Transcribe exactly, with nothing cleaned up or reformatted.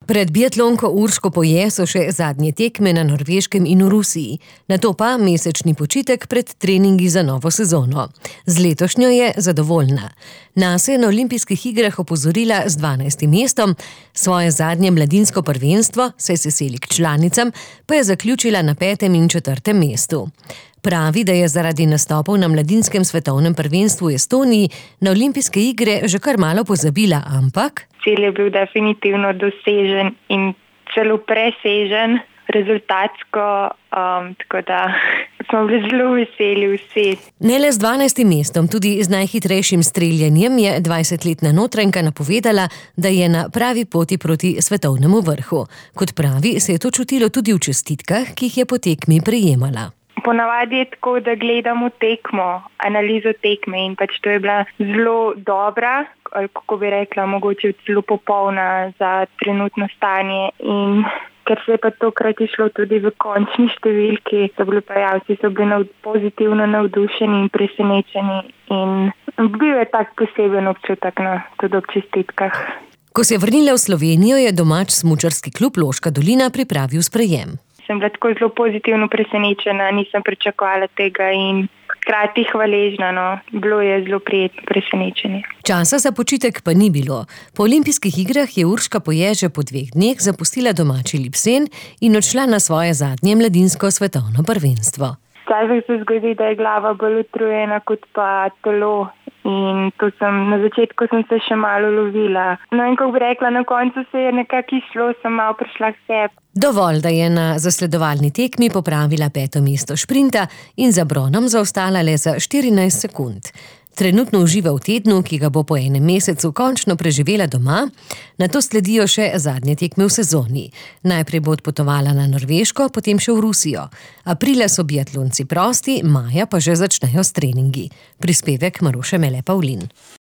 Pred biatlonko Urško Poje so še zadnje tekme na Norveškem in v Rusiji, nato pa mesečni počitek pred treningi za novo sezono. Z letošnjo je zadovoljna. Nas je na olimpijskih igrah opozorila z dvanajstim mestom, svoje zadnje mladinsko prvenstvo, saj se seli k članicam, pa je zaključila na petem in četrtem mestu. Pravi, da je zaradi nastopov na mladinskem svetovnem prvenstvu v Estoniji na olimpijske igre že kar malo pozabila, ampak cilj je bil definitivno dosežen in celo presežen rezultatsko, um, tako da smo bili zelo veseli vsi. Ne le z dvanajstim mestom, tudi z najhitrejšim streljanjem je dvajsetletna Notranjka napovedala, da je na pravi poti proti svetovnemu vrhu. Kot pravi, se je to čutilo tudi v čestitkah, ki jih je po tekmi prejemala. Ponavadi je tako, da gledamo tekmo, analizo tekme in pač to je bila zelo dobra, ali kako bi rekla, mogoče zelo popolna za trenutno stanje in ker se je pa tokrat išlo tudi v končni številki, so bili pa javci, so bili pozitivno navdušeni in presenečeni in bil je tak poseben občutek na tudi ob čestitkah. Ko se je vrnila v Slovenijo, je domač smučarski klub Loška dolina pripravil sprejem. Sem bila tako zelo pozitivno presenečena, nisem pričakovala tega in hkrati hvaležna, no. Bilo je zelo prijetno presenečenje. Časa za počitek pa ni bilo. Po olimpijskih igrah je Urška Poje že po dveh dneh zapustila domači Lipsen in odšla na svoje zadnje mladinsko svetovno prvenstvo. Včasih se zgodi, da je glava bolj utrujena kot pa telo. In to sem, na začetku sem se še malo lovila. No in kako bi rekla, na koncu se je nekako išlo, sem malo prišla k sebi. Dovolj, da je na zasledovalni tekmi popravila peto mesto šprinta in za bronom zaostala le za štirinajst sekund. Trenutno uživa v tednu, ki ga bo po enem mesecu končno preživela doma, nato sledijo še zadnje tekme v sezoni. Najprej bo odpotovala na Norveško, potem še v Rusijo. Aprila so biatlonci prosti, maja pa že začnejo s treningi. Prispevek Maruše Mele Pavlin.